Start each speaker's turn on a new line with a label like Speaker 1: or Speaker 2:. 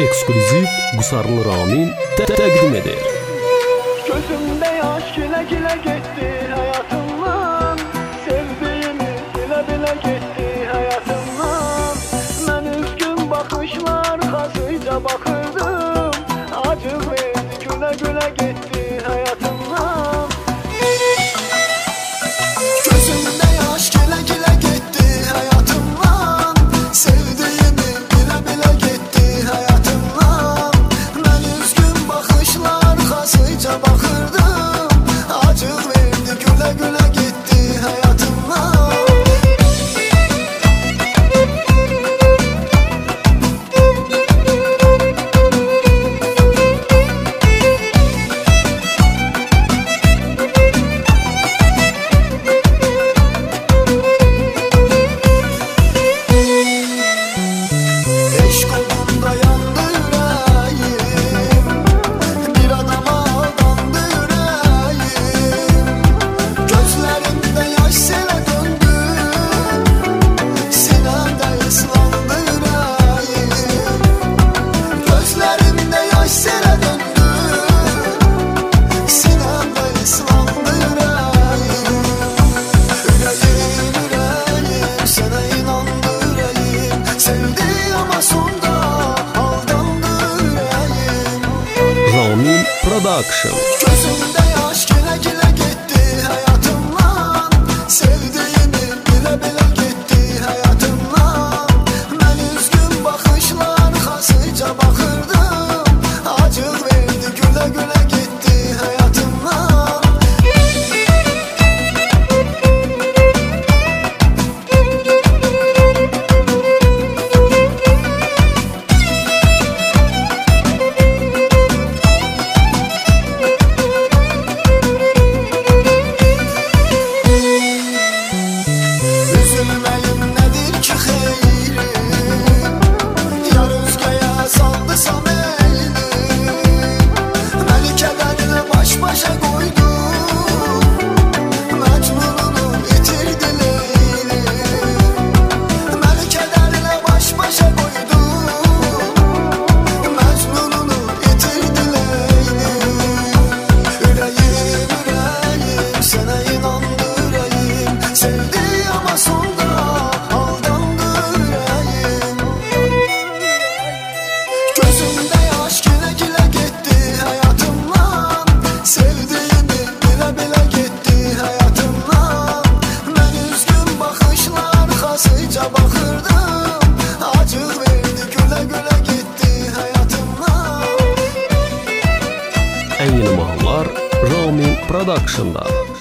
Speaker 1: ekskluziv Qusarlı Ramin təqdim edir.
Speaker 2: Gözümde yaş güle güle gitti hayatımdan, sevdiğimi bile bile gitti hayatımdan. Ben üzgün bakışlar kasıca bakırdım, acı verdi güle güle gitti hayatımdan. Gözümde yaş güle güle gitti hayatımdan, sevdiğimi bile bile gitti hayatımdan. Ben üzgün bakışlar kasıca bakırdım, acı verdi güle güle gitti hayatımdan. Eşk olunda yandı yüreğim, bir adama aldandı yüreğim. Gözlerimde yaş sele döndü, sinemde ıslandı yüreğim. Gözlerimde yaş sele döndü, sinemde ıslandı yüreğim. Yüreğim yüreğim, sana inandı yüreğim, sevdi ama sonda aldandı yüreğim.
Speaker 1: Ramin Production.
Speaker 2: Gözümde yaş güle güle gitti hayatımdan, sevdiğimi bile bile gitti hayatımdan. Ben üzgün bakışlar kasıca bakırdım, acı verdi güle güle gitti hayatımdan. Üzülmeyim nedir ki xeyri, yar özgəyə saldısan elini. Məni kədərlə baş başa qoydu, Məcnununu itirdi Leyli. Məni kədərlə baş başa qoydu, Məcnununu itirdi Leyli. Ürəyim, ürəyim, sənə inandı ürəyim, sevdi ama sonda aldandı yüreğim. Gözümde yaş güle güle gitti hayatımdan, sevdiğimi bile bile gitti hayatımdan. Ben üzgün bakışlar kasıca bakırdım, acı verdi güle güle gitti hayatımdan.
Speaker 1: Ən yeni mahnılar Ramin Production'da.